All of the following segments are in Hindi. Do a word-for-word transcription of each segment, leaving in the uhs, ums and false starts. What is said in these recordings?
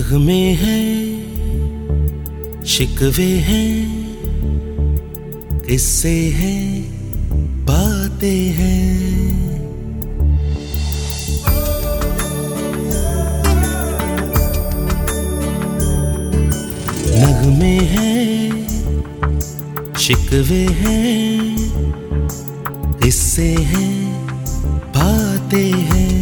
नगमे हैं, शिकवे हैं, किस्से हैं, बातें हैं। नगमे हैं, शिकवे हैं, किस्से हैं, बातें हैं।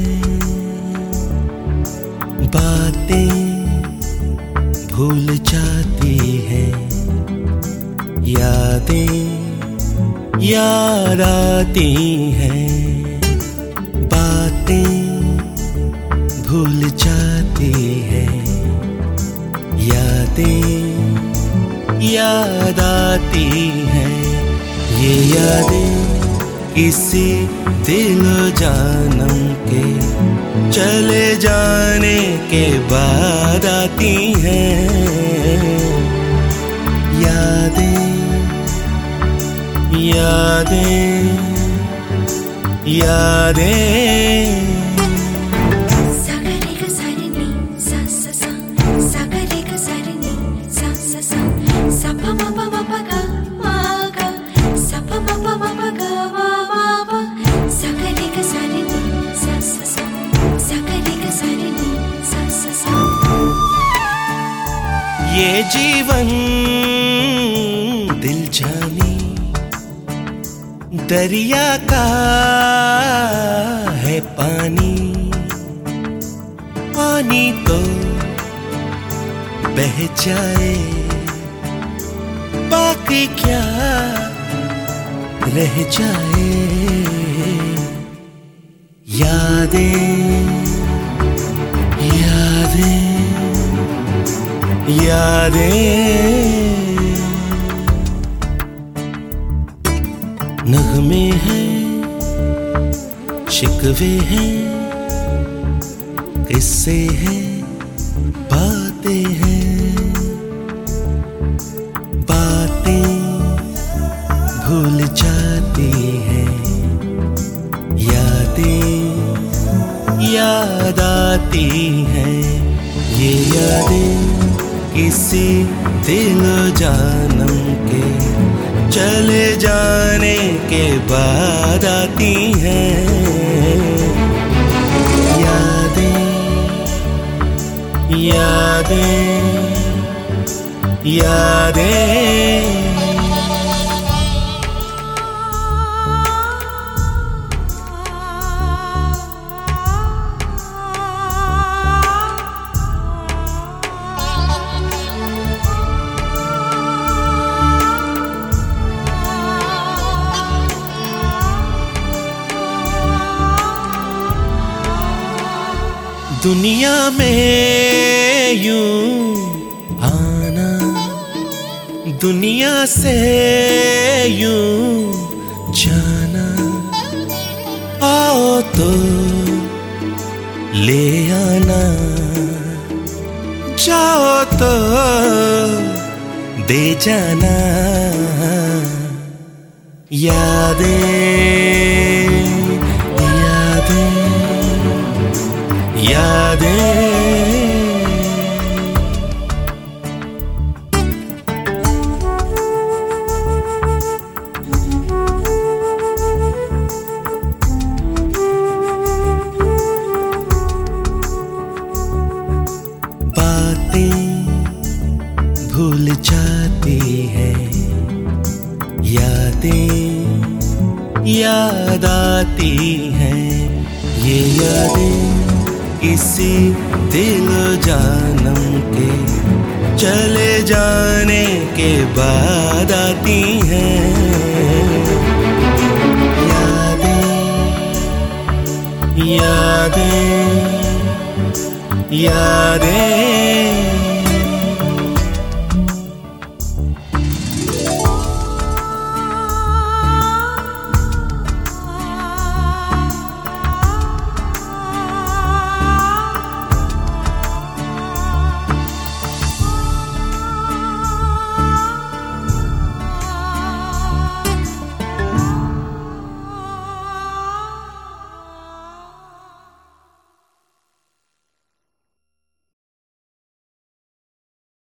बातें भूल जाती हैं, यादें याद आती हैं। बातें भूल जाती हैं, यादें याद आती हैं। ये यादें किसी दिलो जानम के चले जाने के बाद आती हैं। यादें यादें यादें। ये जीवन दिल जानी दरिया का है पानी। पानी तो बह जाए, बाकी क्या रह जाए। यादें यादें यादें। नगमे हैं, शिकवे हैं, किस्से हैं, बातें हैं। बातें भूल जाती हैं, यादें याद आती हैं। ये यादें किसी दिलो जानम के चले जाने के बाद आती हैं। यादें यादें यादें। दुनिया में यूं आना, दुनिया से यूं जाना। आओ तो ले आना, जाओ तो दे जाना। यादें यादें। बातें भूल जाती हैं, यादें याद आती हैं। ये यादें किसी दिलो जानम के चले जाने के बाद आती हैं। यादें यादें यादें।